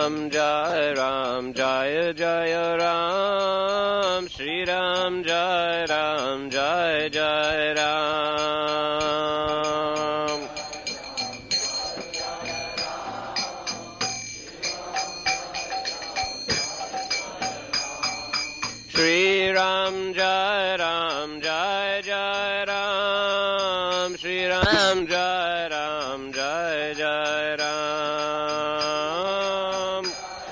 Ram, Jai Ram, Jaya Jaya Ram, Shri Ram, Jai Ram, Jai Jai Ram. Shri Ram, Jai Ram, Jai Jai Ram, Shri Ram, Jai Ram, Jai Jai Ram.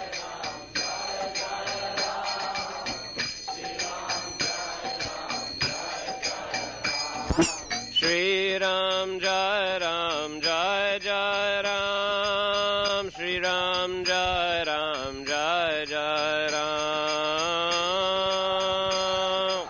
Shri Ram, Jai Ram, Jai Jai Ram, Shri Ram, Jai Ram, Jai Jai Ram.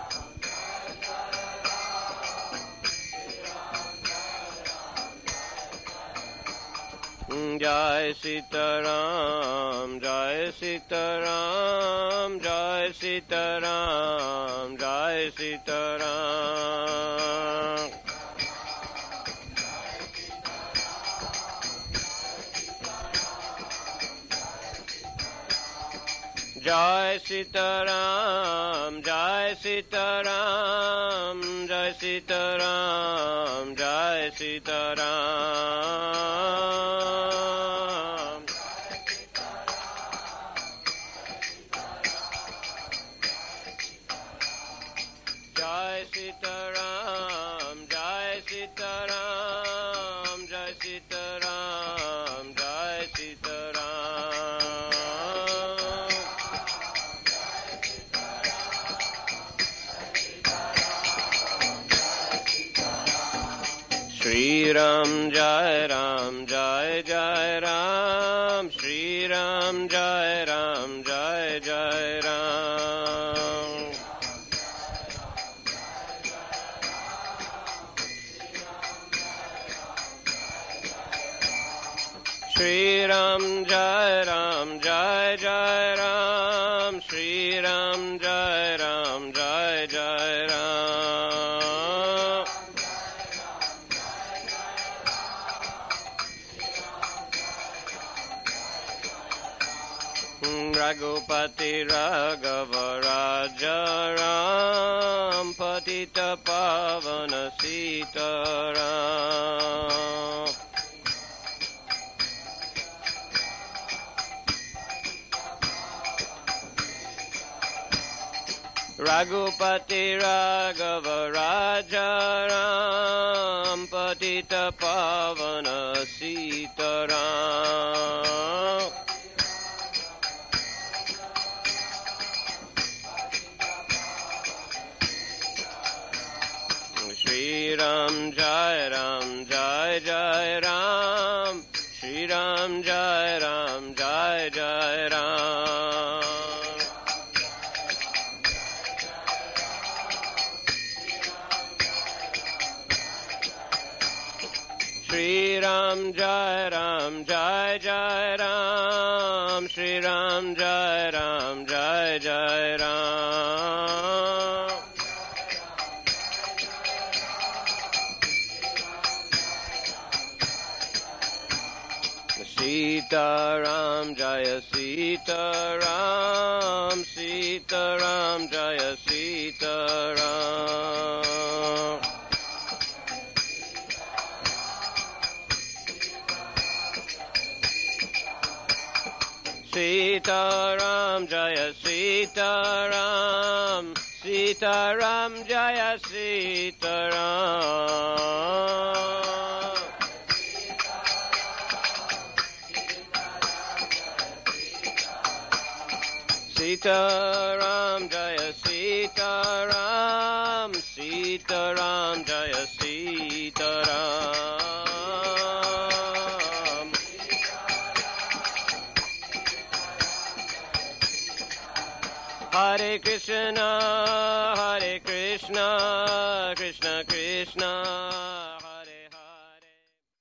Jai Sitaram, Jai Sitaram, Jai Sitaram, Jai Sitaram. Jai Sitaram, Jai Sitaram, Jai Sitaram, Jai Sitaram. Jai Sitaram, Jai Sitaram, Jai Sitaram, Jai Sitaram. Shri Ram, Jai Ram, Jai Jai Ram, Shri Ram, Jai Ram, Jai Jai Ram. Shri Ram, Jai Ram, Jai Jai Ram, Shri Ram, Jai Ram, Jai Jai Ram. Raghupati Raghava Raja Ram, Patita Pavana Sita Ram. Raghupati Raghava Raja Ram, Patita Pavana Sita Ram. Shri Ram, Jai Ram, Jai Jai Ram, Shri Ram, Jai Ram, Jai Jai Ram. Shri Ram, Jai Ram, Jai Jai Ram, Shri Ram, Jai Ram, Jai Jai Ram. Sita Ram, Jaya Sita Ram, Sita Ram, Jaya Sita Ram. Sita Ram, Jaya Sita Ram, Sita Ram, Jaya Sita Ram. Sita Ram, Jaya Sita Ram, Sita Ram, Jaya Sita Ram. Hare Krishna, Krishna Krishna,